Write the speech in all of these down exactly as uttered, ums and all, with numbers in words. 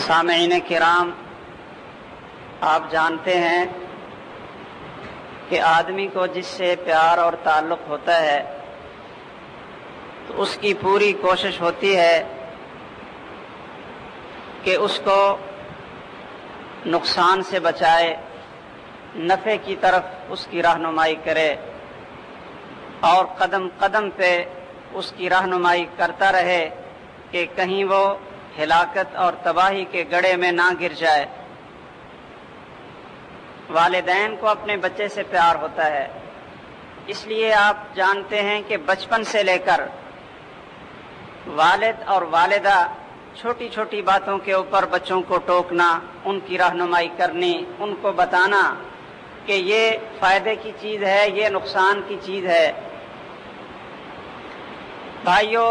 سامعین کرام، آپ جانتے ہیں کہ آدمی کو جس سے پیار اور تعلق ہوتا ہے تو اس کی پوری کوشش ہوتی ہے کہ اس کو نقصان سے بچائے، نفع کی طرف اس کی رہنمائی کرے اور قدم قدم پہ اس کی رہنمائی کرتا رہے کہ کہیں وہ ہلاکت اور تباہی کے گڑھے میں نہ گر جائے۔ والدین کو اپنے بچے سے پیار ہوتا ہے، اس لیے آپ جانتے ہیں کہ بچپن سے لے کر والد اور والدہ چھوٹی چھوٹی باتوں کے اوپر بچوں کو ٹوکنا، ان کی رہنمائی کرنی، ان کو بتانا کہ یہ فائدے کی چیز ہے، یہ نقصان کی چیز ہے۔ بھائیو،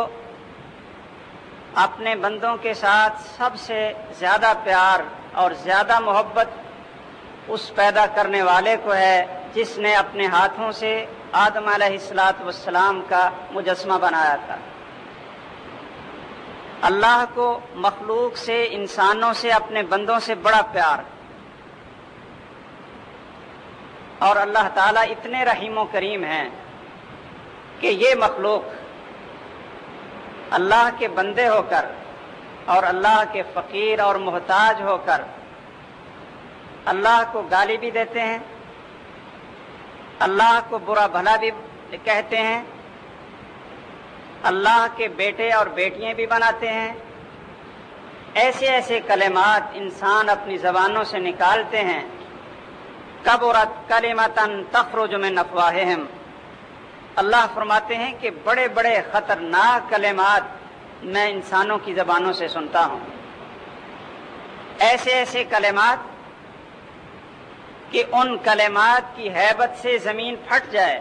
اپنے بندوں کے ساتھ سب سے زیادہ پیار اور زیادہ محبت اس پیدا کرنے والے کو ہے جس نے اپنے ہاتھوں سے آدم علیہ الصلوۃ والسلام کا مجسمہ بنایا تھا۔ اللہ کو مخلوق سے، انسانوں سے، اپنے بندوں سے بڑا پیار، اور اللہ تعالیٰ اتنے رحیم و کریم ہیں کہ یہ مخلوق اللہ کے بندے ہو کر اور اللہ کے فقیر اور محتاج ہو کر اللہ کو گالی بھی دیتے ہیں، اللہ کو برا بھلا بھی کہتے ہیں، اللہ کے بیٹے اور بیٹیاں بھی بناتے ہیں۔ ایسے ایسے کلمات انسان اپنی زبانوں سے نکالتے ہیں، کبرت کلمۃ تخرج من افواہہم، اللہ فرماتے ہیں کہ بڑے بڑے خطرناک کلمات میں انسانوں کی زبانوں سے سنتا ہوں، ایسے ایسے کلمات کہ ان کلمات کی ہیبت سے زمین پھٹ جائے،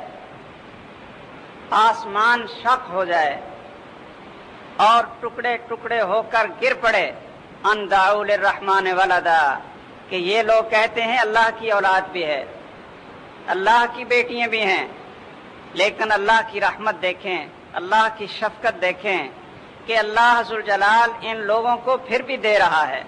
آسمان شق ہو جائے اور ٹکڑے ٹکڑے ہو کر گر پڑے۔ ان دعوا للرحمن ولدا، کہ یہ لوگ کہتے ہیں اللہ کی اولاد بھی ہے، اللہ کی بیٹیاں بھی ہیں، لیکن اللہ کی رحمت دیکھیں، اللہ کی شفقت دیکھیں کہ اللہ ذوالجلال ان لوگوں کو پھر بھی دے رہا ہے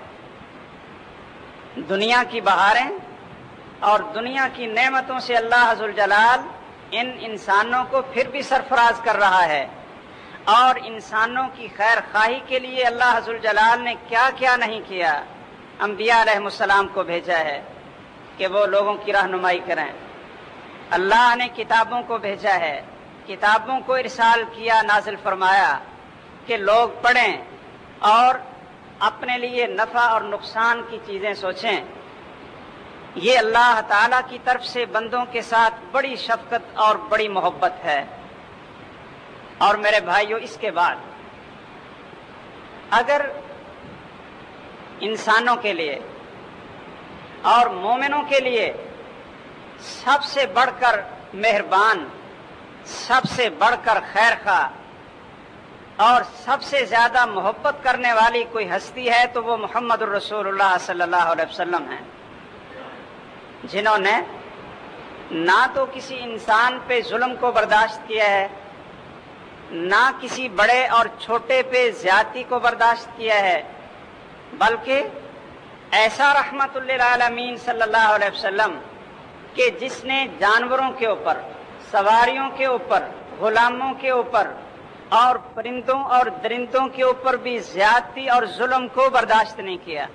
دنیا کی بہاریں، اور دنیا کی نعمتوں سے اللہ ذوالجلال ان انسانوں کو پھر بھی سرفراز کر رہا ہے۔ اور انسانوں کی خیر خواہی کے لیے اللہ ذوالجلال نے کیا کیا نہیں کیا، انبیاء علیہ السلام کو بھیجا ہے کہ وہ لوگوں کی رہنمائی کریں، اللہ نے کتابوں کو بھیجا ہے، کتابوں کو ارسال کیا، نازل فرمایا کہ لوگ پڑھیں اور اپنے لیے نفع اور نقصان کی چیزیں سوچیں۔ یہ اللہ تعالی کی طرف سے بندوں کے ساتھ بڑی شفقت اور بڑی محبت ہے۔ اور میرے بھائیو، اس کے بعد اگر انسانوں کے لیے اور مومنوں کے لیے سب سے بڑھ کر مہربان، سب سے بڑھ کر خیر خواہ اور سب سے زیادہ محبت کرنے والی کوئی ہستی ہے تو وہ محمد الرسول اللہ صلی اللہ علیہ وسلم ہیں، جنہوں نے نہ تو کسی انسان پہ ظلم کو برداشت کیا ہے، نہ کسی بڑے اور چھوٹے پہ زیادتی کو برداشت کیا ہے، بلکہ ایسا رحمت للعالمین صلی اللہ علیہ وسلم کہ جس نے جانوروں کے اوپر، سواریوں کے اوپر، غلاموں کے اوپر اور پرندوں اور درندوں کے اوپر بھی زیادتی اور ظلم کو برداشت نہیں کیا۔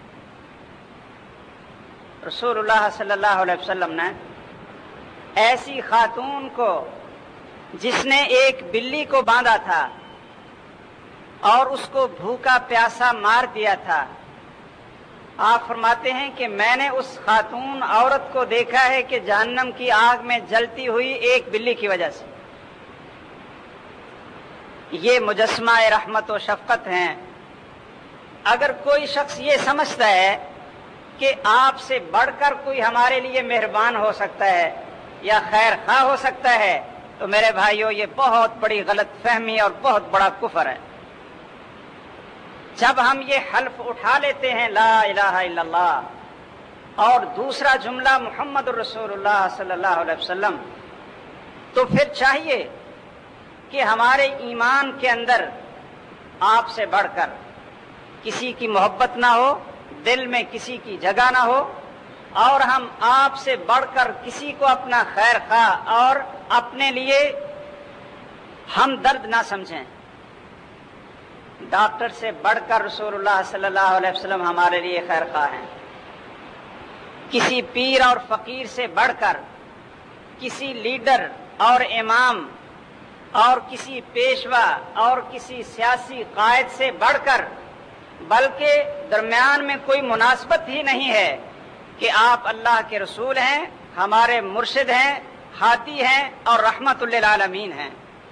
رسول اللہ صلی اللہ علیہ وسلم نے ایسی خاتون کو جس نے ایک بلی کو باندھا تھا اور اس کو بھوکا پیاسا مار دیا تھا، آپ فرماتے ہیں کہ میں نے اس خاتون عورت کو دیکھا ہے کہ جہنم کی آگ میں جلتی ہوئی ایک بلی کی وجہ سے۔ یہ مجسمہ رحمت و شفقت ہیں۔ اگر کوئی شخص یہ سمجھتا ہے کہ آپ سے بڑھ کر کوئی ہمارے لیے مہربان ہو سکتا ہے یا خیر خواہ ہو سکتا ہے تو میرے بھائیو، یہ بہت بڑی غلط فہمی اور بہت بڑا کفر ہے۔ جب ہم یہ حلف اٹھا لیتے ہیں لا الہ الا اللہ اور دوسرا جملہ محمد الرسول اللہ صلی اللہ علیہ وسلم، تو پھر چاہیے کہ ہمارے ایمان کے اندر آپ سے بڑھ کر کسی کی محبت نہ ہو، دل میں کسی کی جگہ نہ ہو، اور ہم آپ سے بڑھ کر کسی کو اپنا خیر خواہ اور اپنے لیے ہم درد نہ سمجھیں۔ ڈاکٹر سے بڑھ کر رسول اللہ صلی اللہ علیہ وسلم ہمارے لیے خیر خواہ ہیں۔ کسی پیر اور فقیر سے بڑھ کر، کسی لیڈر اور امام اور کسی پیشوا اور کسی سیاسی قائد سے بڑھ کر، بلکہ درمیان میں کوئی مناسبت ہی نہیں ہے کہ آپ اللہ کے رسول ہیں، ہمارے مرشد ہیں، ہادی ہیں اور رحمت للعالمین ہیں۔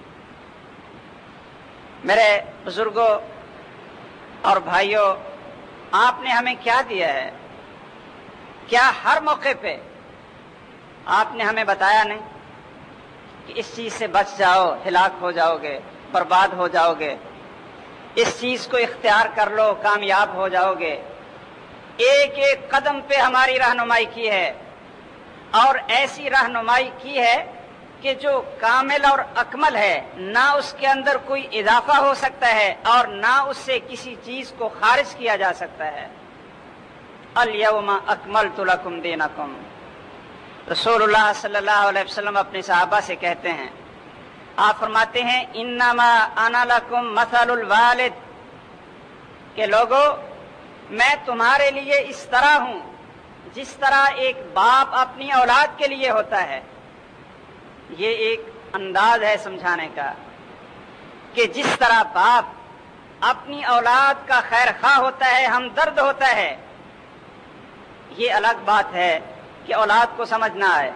میرے بزرگوں اور بھائیوں، آپ نے ہمیں کیا دیا ہے؟ کیا ہر موقع پہ آپ نے ہمیں بتایا نہیں کہ اس چیز سے بچ جاؤ، ہلاک ہو جاؤ گے، برباد ہو جاؤ گے، اس چیز کو اختیار کر لو، کامیاب ہو جاؤ گے؟ ایک ایک قدم پہ ہماری رہنمائی کی ہے، اور ایسی رہنمائی کی ہے کہ جو کامل اور اکمل ہے، نہ اس کے اندر کوئی اضافہ ہو سکتا ہے اور نہ اس سے کسی چیز کو خارج کیا جا سکتا ہے۔ الیوم اکملت لکم دینکم، رسول اللہ صلی اللہ علیہ وسلم اپنے صحابہ سے کہتے ہیں، آپ فرماتے ہیں انما انا لکم مثل الوالد، کہ لوگو میں تمہارے لیے اس طرح ہوں جس طرح ایک باپ اپنی اولاد کے لیے ہوتا ہے۔ یہ ایک انداز ہے سمجھانے کا کہ جس طرح باپ اپنی اولاد کا خیر خواہ ہوتا ہے، ہمدرد ہوتا ہے، یہ الگ بات ہے کہ اولاد کو سمجھ نہ آئے۔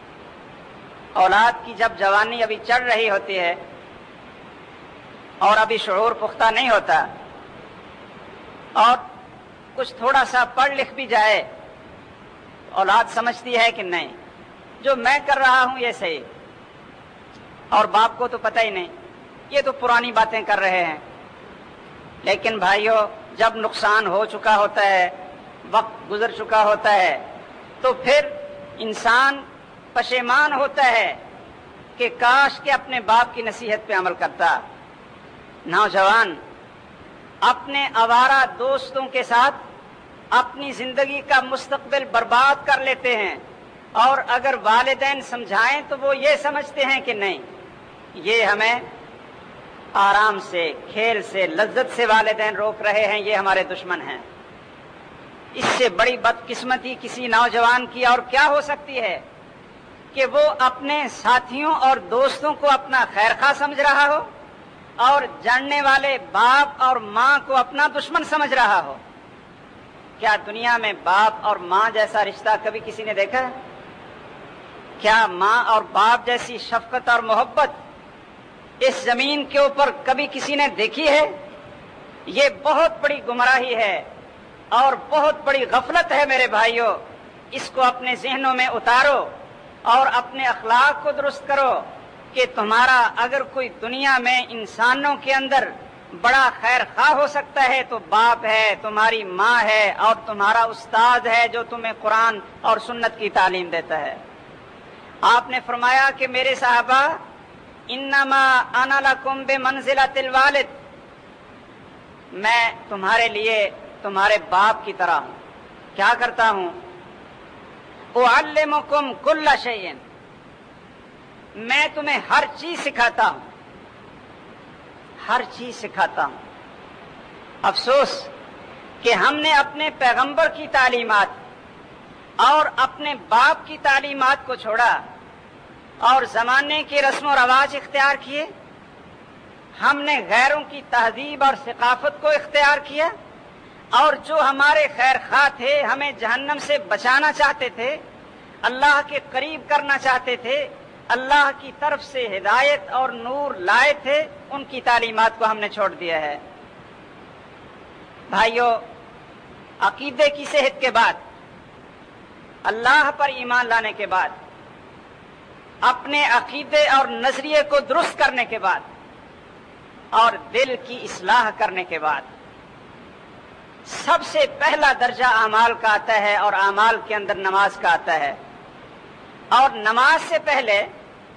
اولاد کی جب جوانی ابھی چڑھ رہی ہوتی ہے اور ابھی شعور پختہ نہیں ہوتا، اور کچھ تھوڑا سا پڑھ لکھ بھی جائے، اولاد سمجھتی ہے کہ نہیں جو میں کر رہا ہوں یہ صحیح، اور باپ کو تو پتہ ہی نہیں، یہ تو پرانی باتیں کر رہے ہیں۔ لیکن بھائیوں، جب نقصان ہو چکا ہوتا ہے، وقت گزر چکا ہوتا ہے، تو پھر انسان پشیمان ہوتا ہے کہ کاش کہ اپنے باپ کی نصیحت پہ عمل کرتا۔ نوجوان اپنے آوارہ دوستوں کے ساتھ اپنی زندگی کا مستقبل برباد کر لیتے ہیں، اور اگر والدین سمجھائیں تو وہ یہ سمجھتے ہیں کہ نہیں، یہ ہمیں آرام سے، کھیل سے، لذت سے والدین روک رہے ہیں، یہ ہمارے دشمن ہیں۔ اس سے بڑی بدقسمتی کسی نوجوان کی اور کیا ہو سکتی ہے کہ وہ اپنے ساتھیوں اور دوستوں کو اپنا خیر خواہ سمجھ رہا ہو اور جاننے والے باپ اور ماں کو اپنا دشمن سمجھ رہا ہو۔ کیا دنیا میں باپ اور ماں جیسا رشتہ کبھی کسی نے دیکھا ہے؟ کیا ماں اور باپ جیسی شفقت اور محبت اس زمین کے اوپر کبھی کسی نے دیکھی ہے؟ یہ بہت بڑی گمراہی ہے اور بہت بڑی غفلت ہے میرے بھائیوں۔ اس کو اپنے ذہنوں میں اتارو اور اپنے اخلاق کو درست کرو کہ تمہارا اگر کوئی دنیا میں انسانوں کے اندر بڑا خیر خواہ ہو سکتا ہے تو باپ ہے، تمہاری ماں ہے، اور تمہارا استاد ہے جو تمہیں قرآن اور سنت کی تعلیم دیتا ہے۔ آپ نے فرمایا کہ میرے صحابہ، انما انا لکم بمنزلۃ الوالد، میں تمہارے لیے تمہارے باپ کی طرح ہوں۔ کیا کرتا ہوں؟ اعلمکم کل شیء، میں تمہیں ہر چیز سکھاتا ہوں، ہر چیز سکھاتا ہوں۔ افسوس کہ ہم نے اپنے پیغمبر کی تعلیمات اور اپنے باپ کی تعلیمات کو چھوڑا اور زمانے کے رسم و رواج اختیار کیے، ہم نے غیروں کی تہذیب اور ثقافت کو اختیار کیا، اور جو ہمارے خیر خواہ تھے، ہمیں جہنم سے بچانا چاہتے تھے، اللہ کے قریب کرنا چاہتے تھے، اللہ کی طرف سے ہدایت اور نور لائے تھے، ان کی تعلیمات کو ہم نے چھوڑ دیا ہے۔ بھائیوں، عقیدے کی صحت کے بعد، اللہ پر ایمان لانے کے بعد، اپنے عقیدے اور نظریے کو درست کرنے کے بعد، اور دل کی اصلاح کرنے کے بعد، سب سے پہلا درجہ اعمال کا آتا ہے، اور اعمال کے اندر نماز کا آتا ہے۔ اور نماز سے پہلے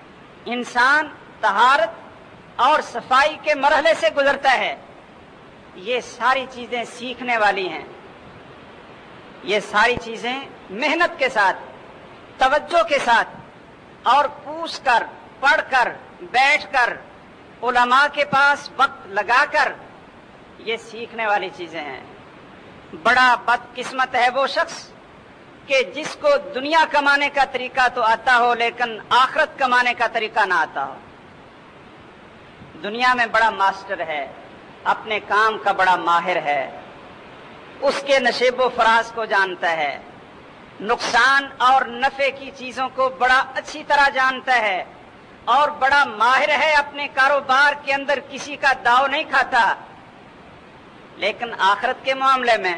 انسان طہارت اور صفائی کے مرحلے سے گزرتا ہے۔ یہ ساری چیزیں سیکھنے والی ہیں. یہ ساری چیزیں محنت کے ساتھ، توجہ کے ساتھ اور پوچھ کر، پڑھ کر، بیٹھ کر، علماء کے پاس وقت لگا کر یہ سیکھنے والی چیزیں ہیں. بڑا بدقسمت ہے وہ شخص کہ جس کو دنیا کمانے کا طریقہ تو آتا ہو لیکن آخرت کمانے کا طریقہ نہ آتا ہو. دنیا میں بڑا ماسٹر ہے، اپنے کام کا بڑا ماہر ہے، اس کے نشیب و فراز کو جانتا ہے، نقصان اور نفع کی چیزوں کو بڑا اچھی طرح جانتا ہے اور بڑا ماہر ہے، اپنے کاروبار کے اندر کسی کا داؤ نہیں کھاتا. لیکن آخرت کے معاملے میں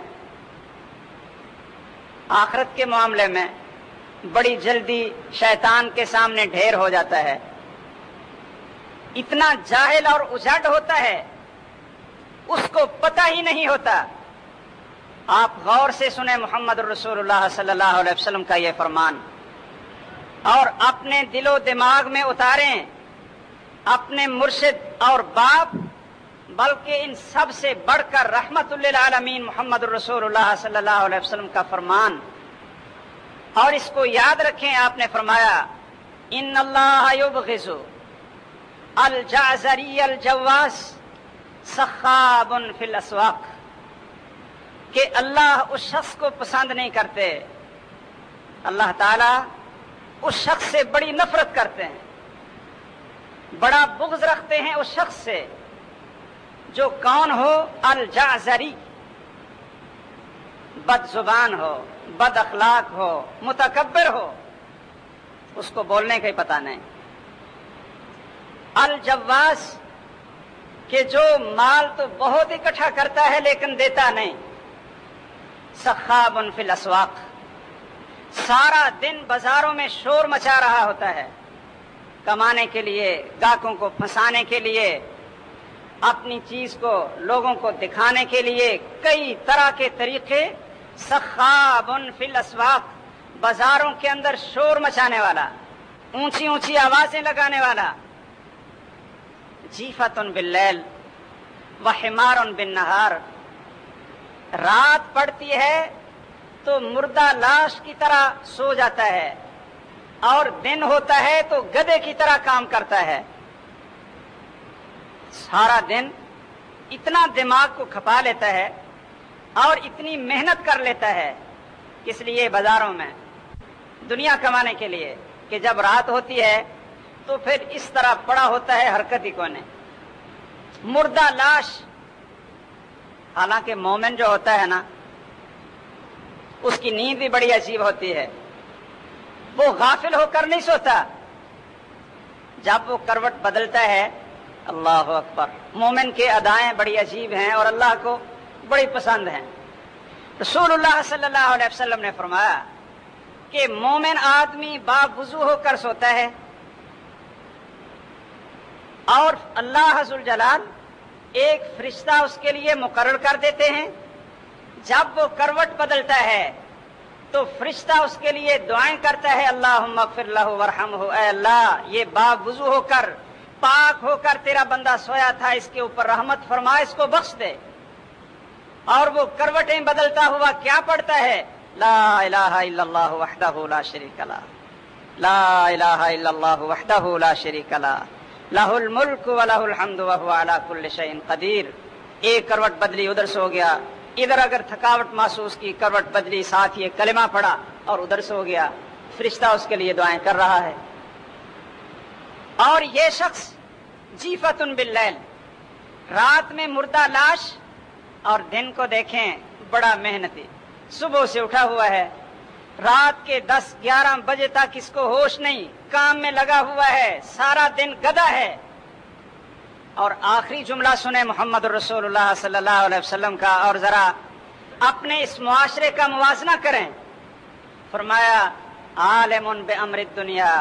آخرت کے معاملے میں بڑی جلدی شیطان کے سامنے ڈھیر ہو جاتا ہے. اتنا جاہل اور اجڑ ہوتا ہے، اس کو پتہ ہی نہیں ہوتا. آپ غور سے سنیں محمد رسول اللہ صلی اللہ علیہ وسلم کا یہ فرمان اور اپنے دل و دماغ میں اتاریں. اپنے مرشد اور باپ بلکہ ان سب سے بڑھ کر رحمت للعالمین محمد رسول اللہ صلی اللہ علیہ وسلم کا فرمان، اور اس کو یاد رکھیں. آپ نے فرمایا ان اللہ یبغض الجعزری الجواس سخاب فی الاسواق، کہ اللہ اس شخص کو پسند نہیں کرتے. اللہ تعالیٰ اس شخص سے بڑی نفرت کرتے ہیں، بڑا بغض رکھتے ہیں اس شخص سے جو کون ہو؟ الجعزری، بد زبان ہو، بد اخلاق ہو، متکبر ہو، اس کو بولنے کا ہی پتہ نہیں. الجواس، کہ جو مال تو بہت اکٹھا کرتا ہے لیکن دیتا نہیں. سخاب فی الاسواق، سارا دن بازاروں میں شور مچا رہا ہوتا ہے، کمانے کے لیے، گاہکوں کو پھنسانے کے لیے، اپنی چیز کو لوگوں کو دکھانے کے لیے کئی طرح کے طریقے. سخاب فی الاسواق، بازاروں کے اندر شور مچانے والا، اونچی اونچی آوازیں لگانے والا. جیفۃ باللیل وحمار بالنہار، رات پڑتی ہے تو مردہ لاش کی طرح سو جاتا ہے اور دن ہوتا ہے تو گدھے کی طرح کام کرتا ہے. سارا دن اتنا دماغ کو کھپا لیتا ہے اور اتنی محنت کر لیتا ہے، کس لیے؟ بازاروں میں دنیا کمانے کے لیے، کہ جب رات ہوتی ہے تو پھر اس طرح پڑا ہوتا ہے، حرکت ہی کونے، مردہ لاش. حالانکہ مومن جو ہوتا ہے نا، اس کی نیند بھی بڑی عجیب ہوتی ہے. وہ غافل ہو کر نہیں سوتا، جب وہ کروٹ بدلتا ہے، اللہ اکبر، مومن کے ادائیں بڑی عجیب ہیں اور اللہ کو بڑی پسند ہیں. رسول اللہ صلی اللہ علیہ وسلم نے فرمایا کہ مومن آدمی باوضو ہو کر سوتا ہے اور اللہ ذوالجلال ایک فرشتہ اس کے لیے مقرر کر دیتے ہیں. جب وہ کروٹ بدلتا ہے تو فرشتہ اس کے لیے دعائیں کرتا ہے، اللہم اغفر لہ ورحمہ، اے اللہ یہ باوضو ہو کر، پاک ہو کر تیرا بندہ سویا تھا، اس کے اوپر رحمت فرما، اس کو بخش دے. اور وہ کروٹیں بدلتا ہوا کیا پڑھتا ہے؟ لا الہ الا اللہ وحدہ لا شریک لہ، لا الہ الا اللہ وحدہ لا شریک لہ، لہ الملک ولہ الحمد وہو علی کل شیء قدیر. ایک کروٹ بدلی، ادھر سو گیا. ادھر اگر تھکاوٹ محسوس کی، کروٹ بدلی، ساتھ یہ کلمہ پڑھا اور ادھر سو گیا. فرشتہ اس کے لیے دعائیں کر رہا ہے. اور یہ شخص جیفۃ باللیل، رات میں مردہ لاش، اور دن کو دیکھیں بڑا محنتی. صبح سے اٹھا ہوا ہے، رات کے دس گیارہ بجے تک اس کو ہوش نہیں، کام میں لگا ہوا ہے، سارا دن گدھا ہے. اور آخری جملہ سنیں محمد رسول اللہ صلی اللہ علیہ وسلم کا، اور ذرا اپنے اس معاشرے کا موازنہ کریں. فرمایا عالم بامر الدنیا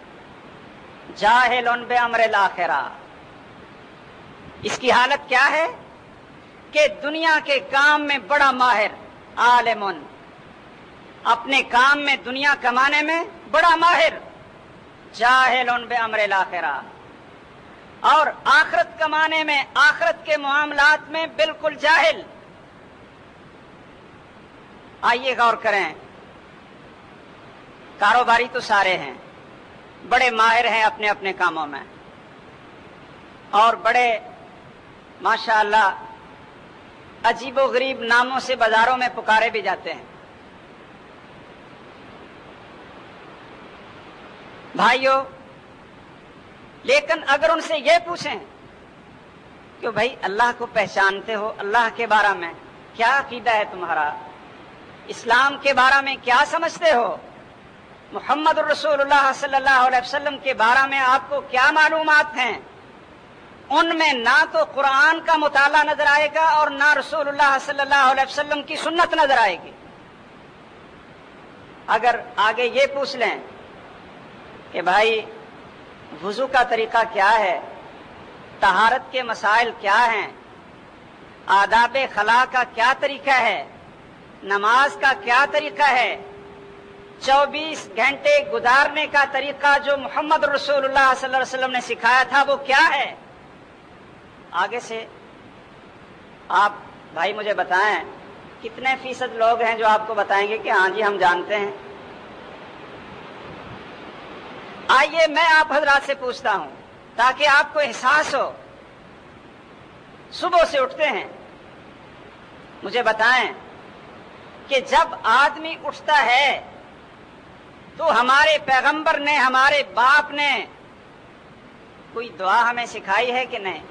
جاہل بامر الاخرہ. اس کی حالت کیا ہے کہ دنیا کے کام میں بڑا ماہر، عالم، اپنے کام میں دنیا کمانے میں بڑا ماہر، جاہل بامر الاخرہ، اور آخرت کمانے میں، آخرت کے معاملات میں بالکل جاہل۔ آئیے غور کریں، کاروباری تو سارے ہیں، بڑے ماہر ہیں اپنے اپنے کاموں میں، اور بڑے ماشاءاللہ عجیب و غریب ناموں سے بازاروں میں پکارے بھی جاتے ہیں۔ بھائیو، لیکن اگر ان سے یہ پوچھیں کہ بھائی اللہ کو پہچانتے ہو، اللہ کے بارے میں کیا عقیدہ ہے تمہارا، اسلام کے بارے میں کیا سمجھتے ہو، محمد رسول اللہ صلی اللہ علیہ وسلم کے بارے میں آپ کو کیا معلومات ہیں، ان میں نہ تو قرآن کا مطالعہ نظر آئے گا اور نہ رسول اللہ صلی اللہ علیہ وسلم کی سنت نظر آئے گی۔ اگر آگے یہ پوچھ لیں کہ بھائی وضو کا طریقہ کیا ہے، طہارت کے مسائل کیا ہیں، آداب خلا کا کیا طریقہ ہے، نماز کا کیا طریقہ ہے، چوبیس گھنٹے گزارنے کا طریقہ جو محمد رسول اللہ صلی اللہ علیہ وسلم نے سکھایا تھا وہ کیا ہے، آگے سے آپ بھائی مجھے بتائیں کتنے فیصد لوگ ہیں جو آپ کو بتائیں گے کہ ہاں جی ہم جانتے ہیں۔ آئیے میں آپ حضرات سے پوچھتا ہوں تاکہ آپ کو احساس ہو، صبح سے اٹھتے ہیں، مجھے بتائیں کہ جب آدمی اٹھتا ہے تو ہمارے پیغمبر نے، ہمارے باپ نے کوئی دعا ہمیں سکھائی ہے کہ نہیں؟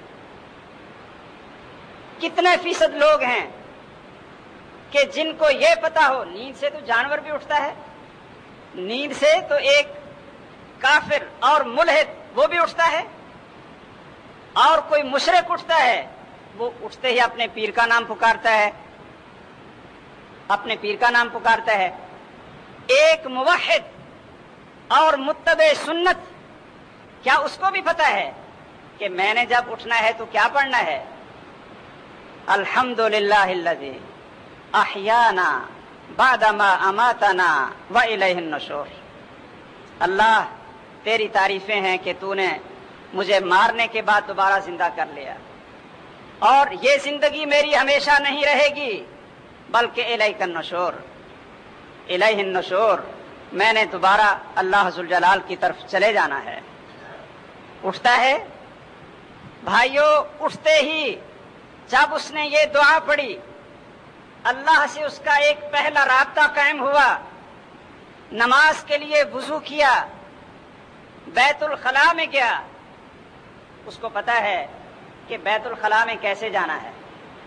کتنے فیصد لوگ ہیں کہ جن کو یہ پتا ہو، نیند سے تو جانور بھی اٹھتا ہے، نیند سے تو ایک کافر اور ملحد وہ بھی اٹھتا ہے، اور کوئی مشرک اٹھتا ہے، وہ اٹھتے ہی اپنے پیر کا نام پکارتا ہے، اپنے پیر کا نام پکارتا ہے۔ ایک موحد اور متبع سنت، کیا اس کو بھی پتا ہے کہ میں نے جب اٹھنا ہے تو کیا پڑھنا ہے؟ الحمدللہ الذی احیانا بعد ما اماتنا والیہ النشور۔ اللہ تیری تعریفیں ہیں کہ تو نے مجھے مارنے کے بعد دوبارہ زندہ کر لیا، اور یہ زندگی میری ہمیشہ نہیں رہے گی بلکہ الیک النشور، الیہ النشور، میں نے دوبارہ اللہ ذوالجلال کی طرف چلے جانا ہے۔ اٹھتا ہے بھائیو، اٹھتے ہی جب اس نے یہ دعا پڑھی، اللہ سے اس کا ایک پہلا رابطہ قائم ہوا، نماز کے لیے وضو کیا، بیت الخلاء میں گیا، اس کو پتا ہے کہ بیت الخلاء میں کیسے جانا ہے،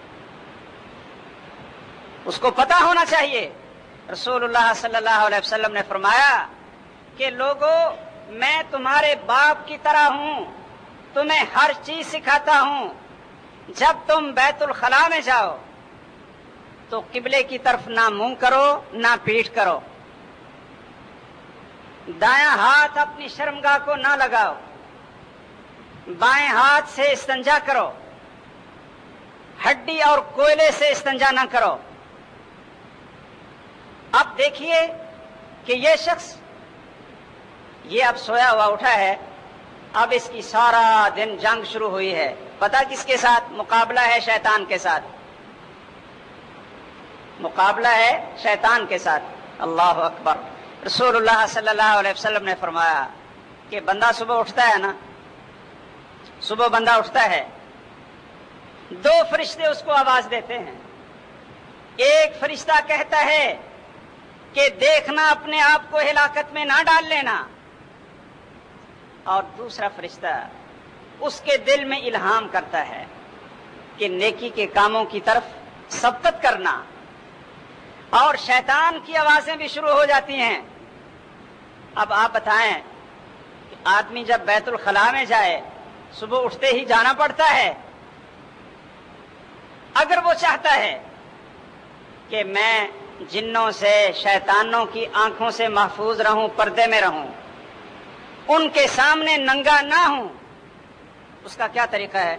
اس کو پتا ہونا چاہیے۔ رسول اللہ صلی اللہ علیہ وسلم نے فرمایا کہ لوگوں، میں تمہارے باپ کی طرح ہوں، تمہیں ہر چیز سکھاتا ہوں، جب تم بیت الخلاء میں جاؤ تو قبلے کی طرف نہ منہ کرو نہ پیٹھ کرو، دایاں ہاتھ اپنی شرمگاہ کو نہ لگاؤ، بائیں ہاتھ سے استنجا کرو، ہڈی اور کوئلے سے استنجا نہ کرو۔ اب دیکھیے کہ یہ شخص یہ اب سویا ہوا اٹھا ہے، اب اس کی سارا دن جنگ شروع ہوئی ہے، پتہ کس کے ساتھ؟ مقابلہ ہے شیطان کے ساتھ، مقابلہ ہے شیطان کے ساتھ۔ اللہ اکبر۔ رسول اللہ صلی اللہ علیہ وسلم نے فرمایا کہ بندہ صبح اٹھتا ہے نا، صبح بندہ اٹھتا ہے، دو فرشتے اس کو آواز دیتے ہیں، ایک فرشتہ کہتا ہے کہ دیکھنا اپنے آپ کو ہلاکت میں نہ ڈال لینا، اور دوسرا فرشتہ اس کے دل میں الہام کرتا ہے کہ نیکی کے کاموں کی طرف سبقت کرنا، اور شیطان کی آوازیں بھی شروع ہو جاتی ہیں۔ اب آپ بتائیں کہ آدمی جب بیت الخلاء میں جائے، صبح اٹھتے ہی جانا پڑتا ہے، اگر وہ چاہتا ہے کہ میں جنوں سے، شیطانوں کی آنکھوں سے محفوظ رہوں، پردے میں رہوں، ان کے سامنے ننگا نہ ہوں، اس کا کیا طریقہ ہے؟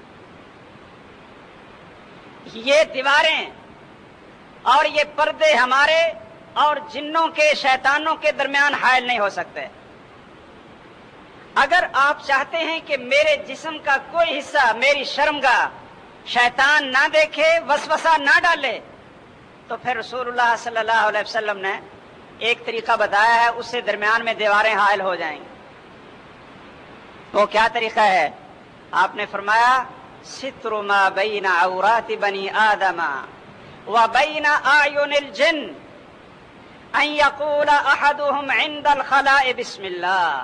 یہ دیواریں اور یہ پردے ہمارے اور جنوں کے، شیطانوں کے درمیان حائل نہیں ہو سکتے۔ اگر آپ چاہتے ہیں کہ میرے جسم کا کوئی حصہ میری شرمگاہ شیطان نہ دیکھے، وسوسہ نہ ڈالے، تو پھر رسول اللہ صلی اللہ علیہ وسلم نے ایک طریقہ بتایا ہے، اس سے درمیان میں دیواریں حائل ہو جائیں گی۔ وہ کیا طریقہ ہے؟ آپ نے فرمایا ستر ما بین عورات بنی آدم وبین اعین الجن ان یقول احدهم عند الخلاء بسم اللہ،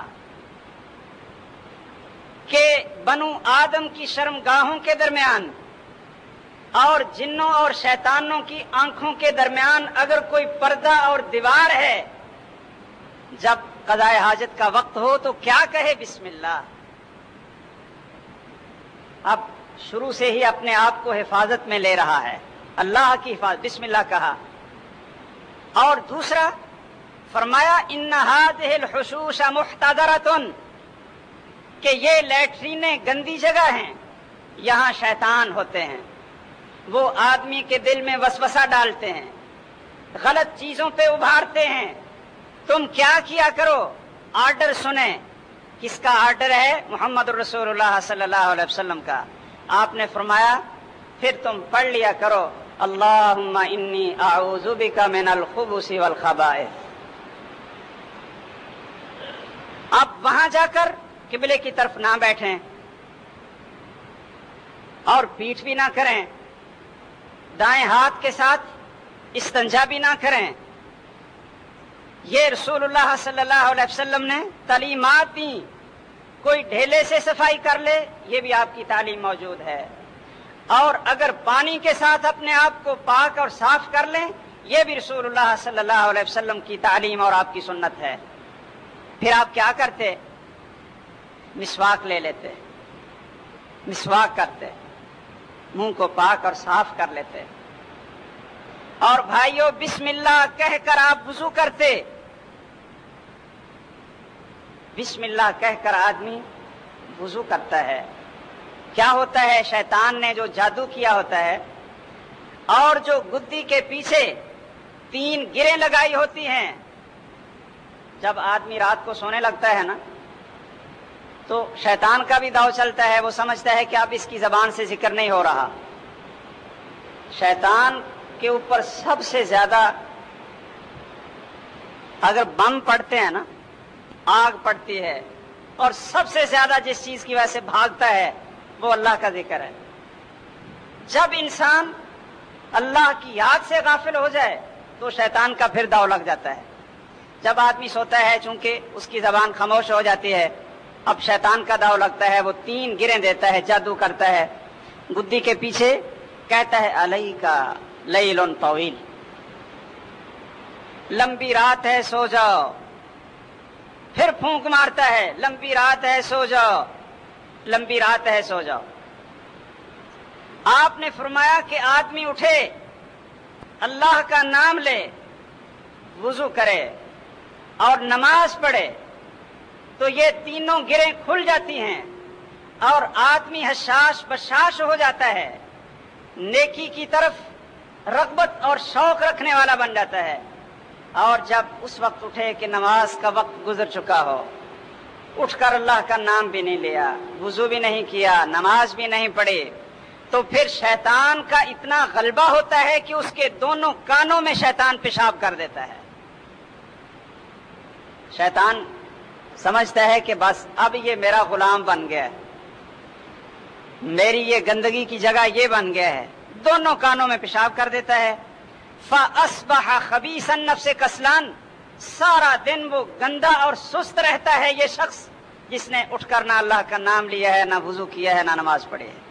کہ بنو آدم کی شرمگاہوں کے درمیان اور جنوں اور شیطانوں کی آنکھوں کے درمیان اگر کوئی پردہ اور دیوار ہے، جب قضاء حاجت کا وقت ہو تو کیا کہے؟ بسم اللہ۔ اب شروع سے ہی اپنے آپ کو حفاظت میں لے رہا ہے، اللہ کی حفاظت، بسم اللہ کہا۔ اور دوسرا فرمایا ان هذه الحشوش محتضرۃ، کہ یہ لیٹرینیں گندی جگہ ہیں، یہاں شیطان ہوتے ہیں، وہ آدمی کے دل میں وسوسہ ڈالتے ہیں، غلط چیزوں پہ ابھارتے ہیں۔ تم کیا کیا کرو؟ آرڈر سنیں۔ کس کا آرڈر ہے؟ محمد رسول اللہ صلی اللہ علیہ وسلم کا۔ آپ نے فرمایا پھر تم پڑھ لیا کرو اللہم انی اعوذ بک من الخبث والخبائث۔ اب وہاں جا کر قبلے کی طرف نہ بیٹھیں اور پیٹھ بھی نہ کریں، دائیں ہاتھ کے ساتھ استنجا بھی نہ کریں۔ یہ رسول اللہ صلی اللہ علیہ وسلم نے تعلیمات دی۔ کوئی ڈھیلے سے صفائی کر لے، یہ بھی آپ کی تعلیم موجود ہے، اور اگر پانی کے ساتھ اپنے آپ کو پاک اور صاف کر لیں، یہ بھی رسول اللہ صلی اللہ علیہ وسلم کی تعلیم اور آپ کی سنت ہے۔ پھر آپ کیا کرتے؟ مسواک لے لیتے، مسواک کرتے، منہ کو پاک اور صاف کر لیتے، اور بھائیو بسم اللہ کہہ کر آپ وضو کرتے۔ بسم اللہ کہہ کر آدمی وضو کرتا ہے۔ کیا ہوتا ہے؟ شیطان نے جو جادو کیا ہوتا ہے، اور جو گدی کے پیچھے تین گریں لگائی ہوتی ہیں، جب آدمی رات کو سونے لگتا ہے نا، تو شیطان کا بھی داؤ چلتا ہے، وہ سمجھتا ہے کہ اب اس کی زبان سے ذکر نہیں ہو رہا۔ شیطان کے اوپر سب سے زیادہ اگر بم پڑتے ہیں نا، آگ پڑتی ہے، اور سب سے زیادہ جس چیز کی وجہ سے بھاگتا ہے وہ اللہ کا ذکر ہے۔ جب انسان اللہ کی یاد سے غافل ہو جائے تو شیطان کا پھر داؤ لگ جاتا ہے۔ جب آدمی سوتا ہے، چونکہ اس کی زبان خاموش ہو جاتی ہے، اب شیطان کا داؤ لگتا ہے، وہ تین گریں دیتا ہے، جادو کرتا ہے گدی کے پیچھے، کہتا ہے علیکا لیل طویل، لمبی رات ہے سو جاؤ، پھر پھونک مارتا ہے لمبی رات ہے سو جاؤ، لمبی رات ہے سو جاؤ۔ آپ نے فرمایا کہ آدمی اٹھے، اللہ کا نام لے، وضو کرے اور نماز پڑھے تو یہ تینوں گریں کھل جاتی ہیں اور آدمی حشاش بشاش ہو جاتا ہے، نیکی کی طرف رغبت اور شوق رکھنے والا بن جاتا ہے۔ اور جب اس وقت اٹھے کہ نماز کا وقت گزر چکا ہو، اٹھ کر اللہ کا نام بھی نہیں لیا، وضو بھی نہیں کیا، نماز بھی نہیں پڑھی، تو پھر شیطان کا اتنا غلبہ ہوتا ہے کہ اس کے دونوں کانوں میں شیطان پیشاب کر دیتا ہے۔ شیطان سمجھتا ہے کہ بس اب یہ میرا غلام بن گیا ہے، میری یہ گندگی کی جگہ یہ بن گیا ہے، دونوں کانوں میں پیشاب کر دیتا ہے۔ فَأَصْبَحَ خَبِيثَ النَّفْسِ كَسْلَانٍ، سارا دن وہ گندا اور سست رہتا ہے یہ شخص جس نے اٹھ کر نہ اللہ کا نام لیا ہے، نہ وضو کیا ہے، نہ نماز پڑھی ہے۔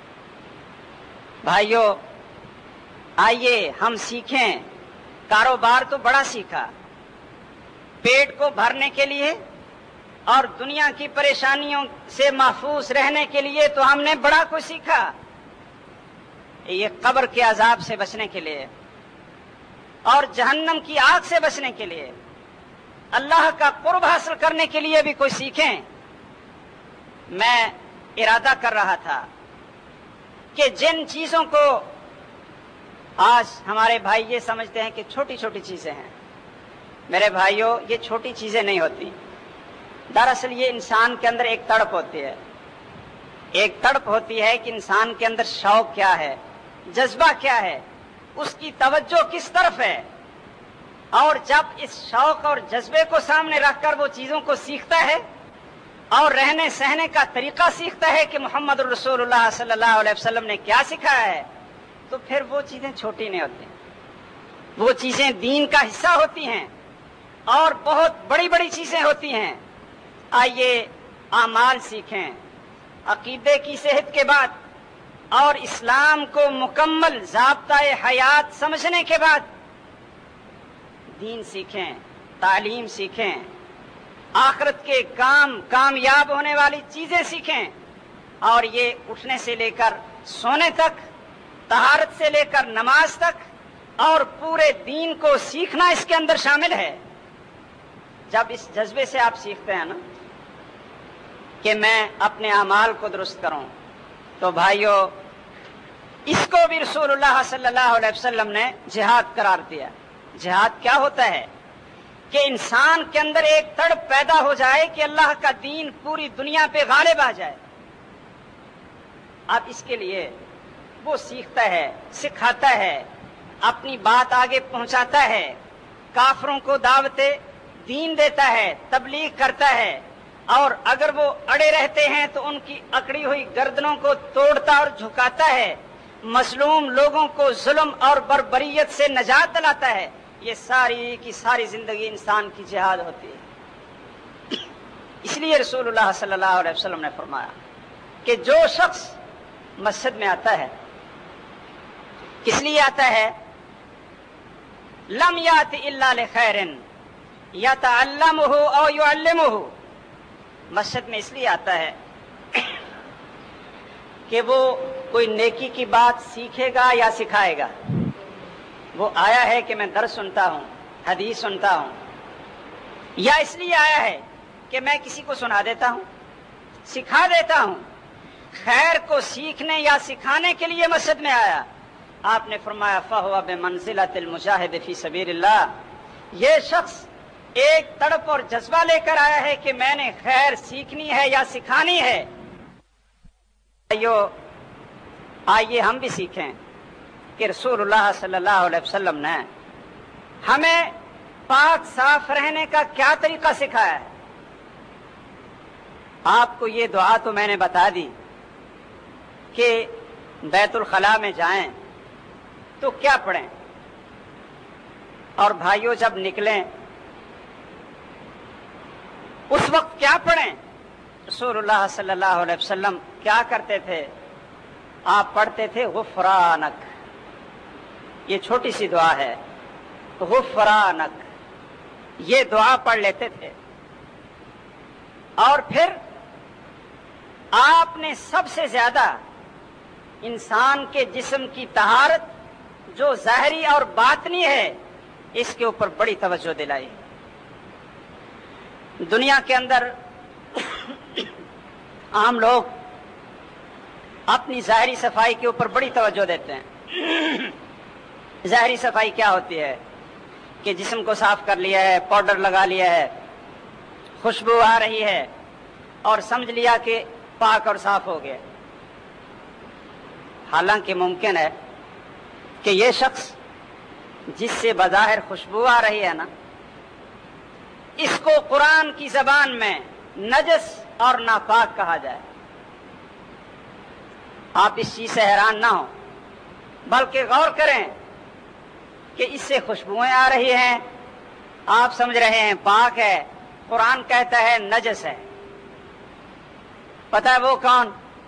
بھائیو آئیے ہم سیکھیں، کاروبار تو بڑا سیکھا، پیٹ کو بھرنے کے لیے اور دنیا کی پریشانیوں سے محفوظ رہنے کے لیے تو ہم نے بڑا کچھ سیکھا، یہ قبر کے عذاب سے بچنے کے لیے اور جہنم کی آگ سے بچنے کے لیے، اللہ کا قرب حاصل کرنے کے لیے بھی کوئی سیکھیں۔ میں ارادہ کر رہا تھا کہ جن چیزوں کو آج ہمارے بھائی یہ سمجھتے ہیں کہ چھوٹی چھوٹی چیزیں ہیں، میرے بھائیوں یہ چھوٹی چیزیں نہیں ہوتی۔ دراصل یہ انسان کے اندر ایک تڑپ ہوتی ہے، ایک تڑپ ہوتی ہے کہ انسان کے اندر شوق کیا ہے، جذبہ کیا ہے، اس کی توجہ کس طرف ہے، اور جب اس شوق اور جذبے کو سامنے رکھ کر وہ چیزوں کو سیکھتا ہے اور رہنے سہنے کا طریقہ سیکھتا ہے کہ محمد رسول اللہ صلی اللہ علیہ وسلم نے کیا سکھایا ہے، تو پھر وہ چیزیں چھوٹی نہیں ہوتی، وہ چیزیں دین کا حصہ ہوتی ہیں اور بہت بڑی بڑی چیزیں ہوتی ہیں۔ آئیے اعمال سیکھیں، عقیدے کی صحت کے بعد اور اسلام کو مکمل ضابطۂ حیات سمجھنے کے بعد دین سیکھیں، تعلیم سیکھیں، آخرت کے کام کامیاب ہونے والی چیزیں سیکھیں، اور یہ اٹھنے سے لے کر سونے تک، طہارت سے لے کر نماز تک، اور پورے دین کو سیکھنا اس کے اندر شامل ہے۔ جب اس جذبے سے آپ سیکھتے ہیں نا کہ میں اپنے اعمال کو درست کروں، تو بھائیو اس کو بھی رسول اللہ صلی اللہ علیہ وسلم نے جہاد قرار دیا۔ جہاد کیا ہوتا ہے کہ انسان کے اندر ایک تڑپ پیدا ہو جائے کہ اللہ کا دین پوری دنیا پہ غالب آ جائے۔ اب اس کے لیے وہ سیکھتا ہے، سکھاتا ہے، اپنی بات آگے پہنچاتا ہے، کافروں کو دعوت دین دیتا ہے، تبلیغ کرتا ہے، اور اگر وہ اڑے رہتے ہیں تو ان کی اکڑی ہوئی گردنوں کو توڑتا اور جھکاتا ہے، مظلوم لوگوں کو ظلم اور بربریت سے نجات دلاتا ہے۔ یہ ساری کی ساری زندگی انسان کی جہاد ہوتی ہے۔ اس لیے رسول اللہ صلی اللہ علیہ وسلم نے فرمایا کہ جو شخص مسجد میں آتا ہے، کس لیے آتا ہے؟ لم یات الا لخیر یتعلمہ او یعلمہ، مسجد میں اس لیے آتا ہے کہ وہ کوئی نیکی کی بات سیکھے گا یا سکھائے گا۔ وہ آیا ہے کہ میں درس سنتا ہوں، حدیث سنتا ہوں، یا اس لیے آیا ہے کہ میں کسی کو سنا دیتا ہوں، سکھا دیتا ہوں۔ خیر کو سیکھنے یا سکھانے کے لیے مسجد میں آیا، آپ نے فرمایا فَهُوَ بِمَنزِلَةِ الْمُجَاهِدِ فِي سَبِيلِ اللَّهِ، یہ شخص ایک تڑپ اور جذبہ لے کر آیا ہے کہ میں نے خیر سیکھنی ہے یا سکھانی ہے۔ آئیے ہم بھی سیکھیں کہ رسول اللہ صلی اللہ علیہ وسلم نے ہمیں پاک صاف رہنے کا کیا طریقہ سکھایا ہے۔ آپ کو یہ دعا تو میں نے بتا دی کہ بیت الخلاء میں جائیں تو کیا پڑھیں، اور بھائیوں جب نکلیں اس وقت کیا پڑھیں۔ رسول اللہ صلی اللہ علیہ وسلم کیا کرتے تھے؟ آپ پڑھتے تھے غفرانک، یہ چھوٹی سی دعا ہے، غفرانک، یہ دعا پڑھ لیتے تھے۔ اور پھر آپ نے سب سے زیادہ انسان کے جسم کی طہارت جو ظاہری اور باطنی ہے اس کے اوپر بڑی توجہ دلائی۔ دنیا کے اندر عام لوگ اپنی ظاہری صفائی کے اوپر بڑی توجہ دیتے ہیں۔ ظاہری صفائی کیا ہوتی ہے کہ جسم کو صاف کر لیا ہے، پاؤڈر لگا لیا ہے، خوشبو آ رہی ہے اور سمجھ لیا کہ پاک اور صاف ہو گیا۔ حالانکہ ممکن ہے کہ یہ شخص جس سے بظاہر خوشبو آ رہی ہے نا، اس کو قرآن کی زبان میں نجس اور ناپاک کہا جائے۔ آپ اس چیز سے حیران نہ ہوں، بلکہ غور کریں کہ اس سے خوشبوئیں آ رہی ہیں، آپ سمجھ رہے ہیں پاک ہے، قرآن کہتا ہے نجس ہے۔ پتہ ہے وہ کون؟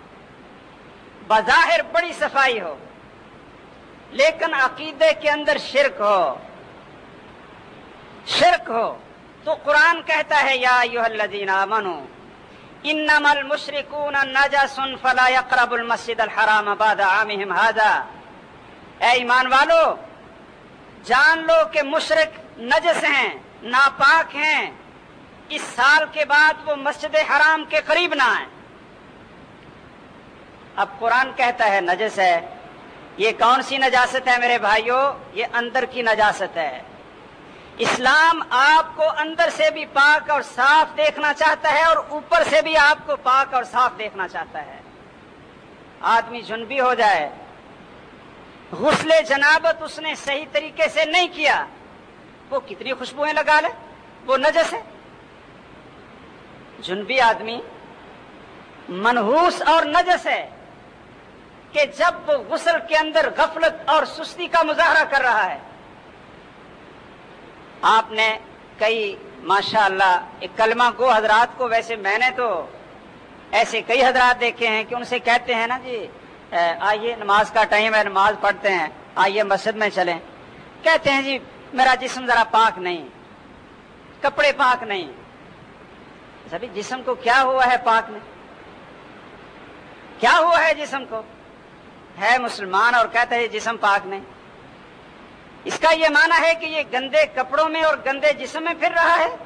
بظاہر بڑی صفائی ہو لیکن عقیدے کے اندر شرک ہو، شرک ہو تو قرآن کہتا ہے یا ایھا الذین آمنوا انما المشرکون نجس فلا یقربوا المسجد الحرام بعد عامهم ھذا، اے ایمان والو جان لو کہ مشرک نجس ہیں، ناپاک ہیں، اس سال کے بعد وہ مسجد حرام کے قریب نہ آئیں۔ اب قرآن کہتا ہے نجس ہے، یہ کون سی نجاست ہے میرے بھائیوں؟ یہ اندر کی نجاست ہے، اسلام آپ کو اندر سے بھی پاک اور صاف دیکھنا چاہتا ہے اور اوپر سے بھی آپ کو پاک اور صاف دیکھنا چاہتا ہے. آدمی جنبی ہو جائے, غسل جنابت اس نے صحیح طریقے سے نہیں کیا, وہ کتنی خوشبوئیں لگا لے, وہ نجس ہے. جنبی آدمی منحوس اور نجس ہے کہ جب وہ غسل کے اندر غفلت اور سستی کا مظاہرہ کر رہا ہے. آپ نے کئی ماشاءاللہ ایک کلمہ گو حضرات کو, ویسے میں نے تو ایسے کئی حضرات دیکھے ہیں کہ ان سے کہتے ہیں نا جی آئیے نماز کا ٹائم ہے, نماز پڑھتے ہیں, آئیے مسجد میں چلیں. کہتے ہیں جی میرا جسم ذرا پاک نہیں, کپڑے پاک نہیں. سبھی جسم کو کیا ہوا ہے پاک نہیں؟ کیا ہوا ہے جسم کو؟ ہے مسلمان اور کہتا ہے جسم پاک نہیں. اس کا یہ معنی ہے کہ یہ گندے کپڑوں میں اور گندے جسم میں پھر رہا ہے.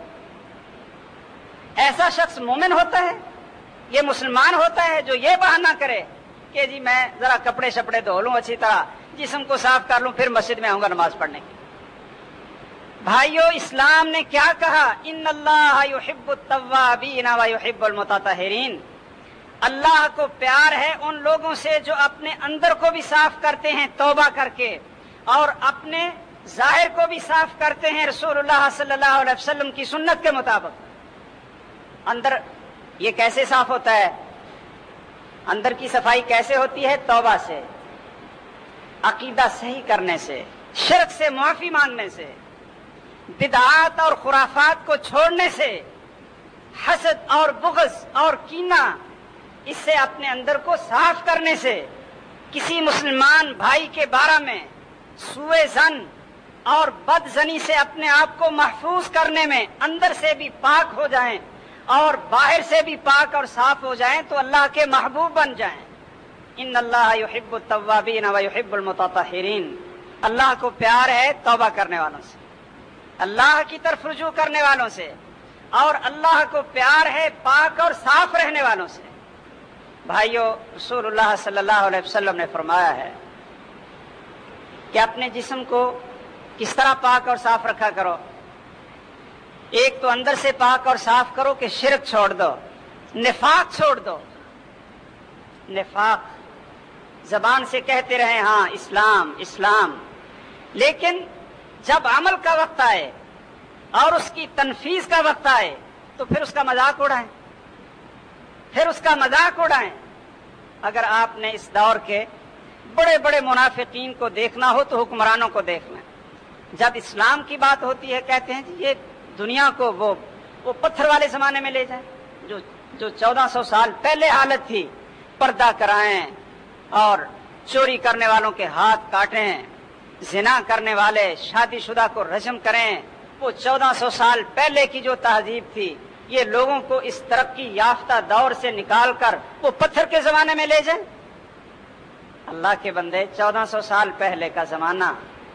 ایسا شخص مومن ہوتا ہے, یہ مسلمان ہوتا ہے جو یہ بہانہ کرے کہ جی میں ذرا کپڑے شپڑے دھو لوں اچھی طرح, جسم کو صاف کر لوں, پھر مسجد میں آؤں گا نماز پڑھنے کی. بھائیو, اسلام نے کیا کہا؟ ان اللہ یحب التوابین و یحب المتطہرین. اللہ کو پیار ہے ان لوگوں سے جو اپنے اندر کو بھی صاف کرتے ہیں توبہ کر کے, اور اپنے ظاہر کو بھی صاف کرتے ہیں رسول اللہ صلی اللہ علیہ وسلم کی سنت کے مطابق. اندر یہ کیسے صاف ہوتا ہے؟ اندر کی صفائی کیسے ہوتی ہے؟ توبہ سے, عقیدہ صحیح کرنے سے, شرک سے معافی مانگنے سے, بدعات اور خرافات کو چھوڑنے سے, حسد اور بغض اور کینہ اس سے اپنے اندر کو صاف کرنے سے, کسی مسلمان بھائی کے بارے میں سوء ظن اور بد ظنی سے اپنے آپ کو محفوظ کرنے میں اندر سے بھی پاک ہو جائیں اور باہر سے بھی پاک اور صاف ہو جائیں تو اللہ کے محبوب بن جائیں. ان اللہ یحب التوابین و یحب المتطہرین. اللہ کو پیار ہے توبہ کرنے والوں سے, اللہ کی طرف رجوع کرنے والوں سے, اور اللہ کو پیار ہے پاک اور صاف رہنے والوں سے. بھائیو, رسول اللہ صلی اللہ علیہ وسلم نے فرمایا ہے کہ اپنے جسم کو کس طرح پاک اور صاف رکھا کرو. ایک تو اندر سے پاک اور صاف کرو کہ شرک چھوڑ دو, نفاق چھوڑ دو. نفاق زبان سے کہتے رہے ہاں اسلام اسلام, لیکن جب عمل کا وقت آئے اور اس کی تنفیذ کا وقت آئے تو پھر اس کا مذاق اڑائیں, پھر اس کا مذاق اڑائیں. اگر آپ نے اس دور کے بڑے بڑے منافقین کو دیکھنا ہو تو حکمرانوں کو دیکھ لیں. جب اسلام کی بات ہوتی ہے کہتے ہیں جی یہ دنیا کو وہ وہ پتھر والے زمانے میں لے جائیں جو جو چودہ سو سال پہلے حالت تھی, پردہ کرائیں اور چوری کرنے والوں کے ہاتھ کاٹیں, زنا کرنے والے شادی شدہ کو رجم کریں. وہ چودہ سو سال پہلے کی جو تہذیب تھی, یہ لوگوں کو اس ترقی یافتہ دور سے نکال کر وہ پتھر کے زمانے میں لے جائیں. اللہ کے بندے, چودہ سو سال پہلے کا زمانہ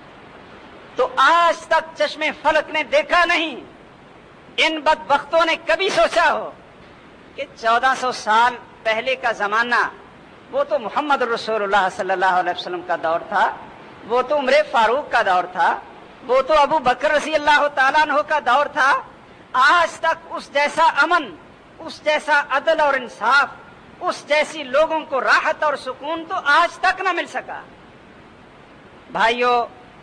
تو آج تک چشمے فلک نے دیکھا نہیں. ان بدبختوں نے کبھی سوچا ہو کہ چودہ سو سال پہلے کا زمانہ وہ تو محمد رسول اللہ صلی اللہ علیہ وسلم کا دور تھا, وہ تو عمر فاروق کا دور تھا, وہ تو ابو بکر رضی اللہ تعالیٰ عنہ کا دور تھا. آج تک اس جیسا امن, اس جیسا عدل اور انصاف, اس جیسی لوگوں کو راحت اور سکون تو آج تک نہ مل سکا. بھائیو,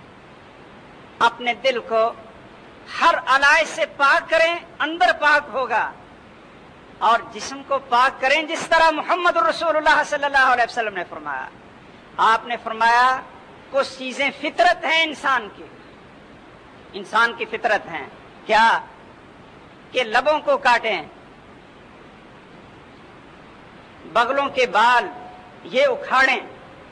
اپنے دل کو ہر علائش سے پاک کریں, اندر پاک ہوگا, اور جسم کو پاک کریں جس طرح محمد رسول اللہ صلی اللہ علیہ وسلم نے فرمایا. آپ نے فرمایا کچھ چیزیں فطرت ہیں انسان کی, انسان کی فطرت ہیں. کیا؟ کہ لبوں کو کاٹیں, بغلوں کے بال یہ اکھاڑیں,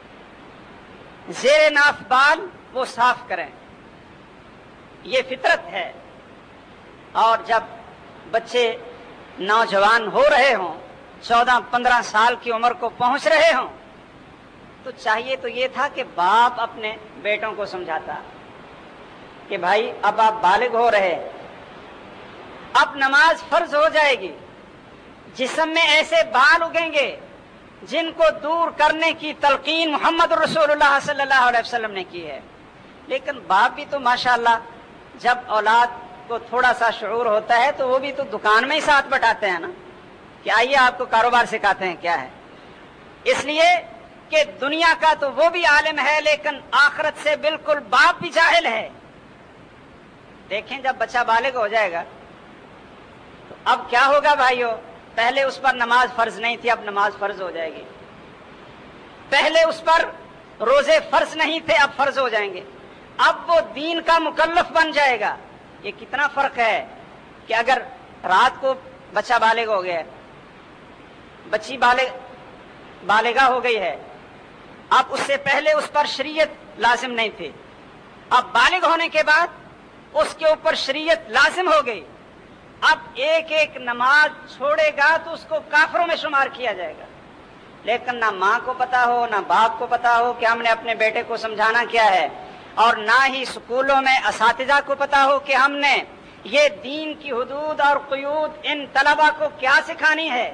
زیر ناف بال وہ صاف کریں. یہ فطرت ہے. اور جب بچے نوجوان ہو رہے ہوں, چودہ پندرہ سال کی عمر کو پہنچ رہے ہوں, تو چاہیے تو یہ تھا کہ باپ اپنے بیٹوں کو سمجھاتا کہ بھائی اب آپ بالغ ہو رہے, اب نماز فرض ہو جائے گی, جسم میں ایسے بال اگیں گے جن کو دور کرنے کی تلقین محمد رسول اللہ صلی اللہ علیہ وسلم نے کی ہے. لیکن باپ بھی تو ماشاءاللہ جب اولاد کو تھوڑا سا شعور ہوتا ہے تو وہ بھی تو دکان میں ہی ساتھ بٹاتے ہیں نا کہ آئیے آپ کو کاروبار سکھاتے ہیں کیا ہے. اس لیے کہ دنیا کا تو وہ بھی عالم ہے لیکن آخرت سے بالکل باپ بھی جاہل ہے. دیکھیں جب بچہ بالغ ہو جائے گا تو اب کیا ہوگا بھائیو؟ پہلے اس پر نماز فرض نہیں تھی، اب نماز فرض ہو جائے گی. پہلے اس پر روزے فرض نہیں تھے، اب فرض ہو جائیں گے. اب وہ دین کا مکلف بن جائے گا. یہ کتنا فرق ہے کہ اگر رات کو بچہ بالغ ہو گیا، بچی بالغ بالغہ ہو گئی ہے، اب اس سے پہلے اس پر شریعت لازم نہیں تھی، اب بالغ ہونے کے بعد اس کے اوپر شریعت لازم ہو گئی. اب ایک ایک نماز چھوڑے گا تو اس کو کافروں میں شمار کیا جائے گا. لیکن نہ ماں کو پتا ہو نہ باپ کو پتا ہو کہ ہم نے اپنے بیٹے کو سمجھانا کیا ہے، اور نہ ہی اسکولوں میں اساتذہ کو پتا ہو کہ ہم نے یہ دین کی حدود اور قیود ان طلبہ کو کیا سکھانی ہے.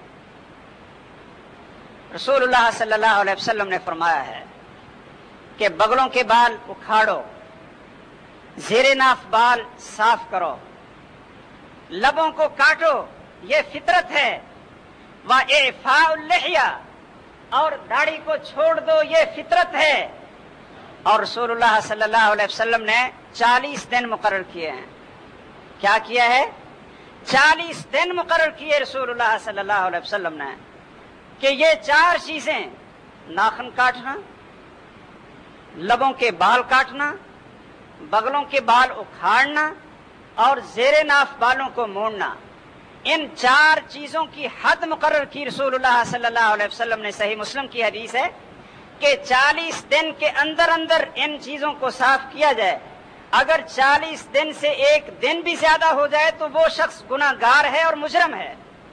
رسول اللہ صلی اللہ علیہ وسلم نے فرمایا ہے کہ بغلوں کے بال اکھاڑو، زیر ناف بال صاف کرو، لبوں کو کاٹو، یہ فطرت ہے. وَإِعْفَاءُ اللِّحْيَةِ، اور داڑھی کو چھوڑ دو، یہ فطرت ہے. اور رسول اللہ صلی اللہ علیہ وسلم نے چالیس دن مقرر کیے ہیں. کیا کیا ہے؟ چالیس دن مقرر کیے رسول اللہ صلی اللہ علیہ وسلم نے کہ یہ چار چیزیں، ناخن کاٹنا، لبوں کے بال کاٹنا، بغلوں کے بال اکھاڑنا اور زیر ناف بالوں کو موڑنا، ان چار چیزوں کی حد مقرر کی رسول اللہ صلی اللہ علیہ وسلم نے. صحیح مسلم کی حدیث ہے کہ چالیس دن کے اندر اندر ان چیزوں کو صاف کیا جائے. اگر چالیس دن سے ایک دن بھی زیادہ ہو جائے تو وہ شخص گناہ گار ہے اور مجرم ہے.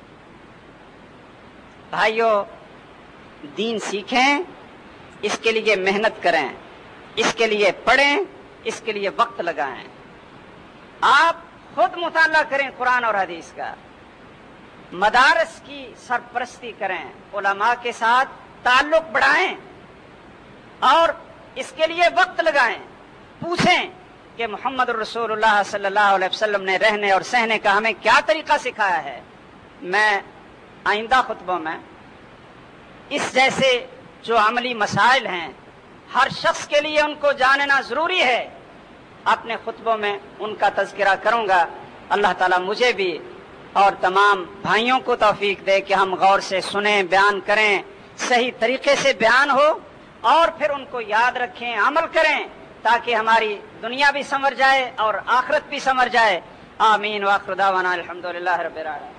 بھائیو، دین سیکھیں، اس کے لیے محنت کریں، اس کے لیے پڑھیں، اس کے لیے وقت لگائیں. آپ خود مطالعہ کریں قرآن اور حدیث کا، مدارس کی سرپرستی کریں، علماء کے ساتھ تعلق بڑھائیں اور اس کے لیے وقت لگائیں. پوچھیں کہ محمد الرسول اللہ صلی اللہ علیہ وسلم نے رہنے اور سہنے کا ہمیں کیا طریقہ سکھایا ہے. میں آئندہ خطبوں میں اس جیسے جو عملی مسائل ہیں ہر شخص کے لیے ان کو جاننا ضروری ہے، اپنے خطبوں میں ان کا تذکرہ کروں گا. اللہ تعالیٰ مجھے بھی اور تمام بھائیوں کو توفیق دے کہ ہم غور سے سنیں، بیان کریں، صحیح طریقے سے بیان ہو اور پھر ان کو یاد رکھیں، عمل کریں تاکہ ہماری دنیا بھی سنور جائے اور آخرت بھی سنور جائے. آمین. وآخر دعوانا الحمدللہ رب العالمین.